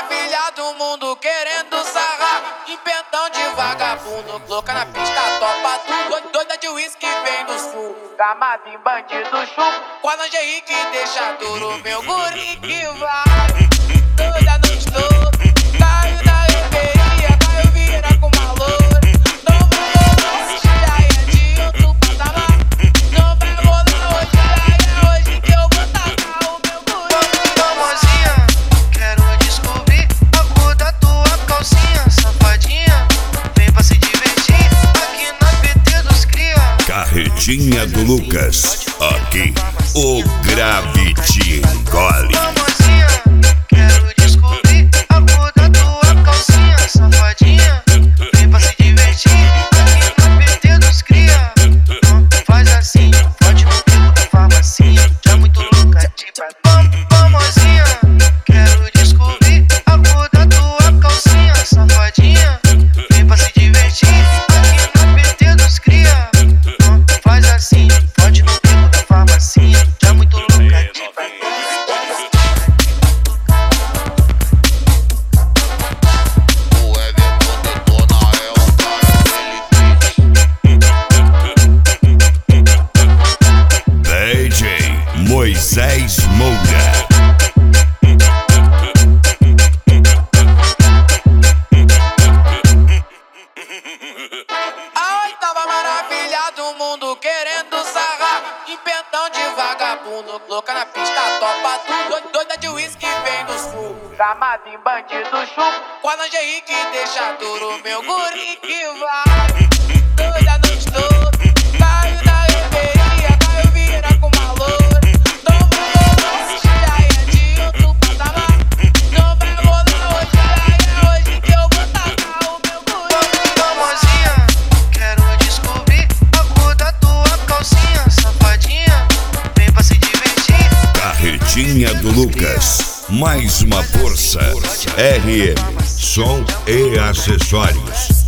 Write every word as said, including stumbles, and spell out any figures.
maravilha do mundo querendo sarrar. Inventão de vagabundo, louca na pista, topa tudo. Doida de uísque vem no sul, gamado em bandido chumbo. Com a lingerie que deixa duro, meu guri que vai. Toda noite toda, caiu da euforia, caiu vira com valor. Não vai rolar hoje, já é de outro patamar. Não vai rolar hoje, já é hoje que eu vou tacar o meu guri. Famosinha, quero descobrir a cor da tua calcinha. Safadinha, vem pra se divertir aqui na P T dos cria. Carretinha do Lucas, aqui o grave te engole. Famosinha, quero descobrir a cor da tua calcinha. Safadinha, vem pra se divertir aqui na P T dos cria. Faz assim, pode no tempo da farmacinha. Já muito louca de batom. Famosinha, quero descobrir a cor da tua calcinha. Safadinha, vem pra se divertir aqui na P T dos cria. Faz assim, pode no tempo da farmacinha. Já muito louca de batom. D J Moisés Moura. A oitava maravilha do mundo querendo sarrar. Inventão de vagabundo, louca na pista, topa tudo. Doida de uísque vem no sul, gamado em bandido chumbo. Com a lingerie que deixa duro, meu guri que vai. Toda noite toda, caiu da euforia, caiu vira com valor. Não vai rolar hoje, já é de outro patamar. Não vai rolar hoje, já é hoje que eu vou tacar o meu guri. Famosinha, quero descobrir a cor da tua calcinha. Safadinha, vem pra se divertir. Carretinha do Lucas, mais uma força. R M, som e acessórios.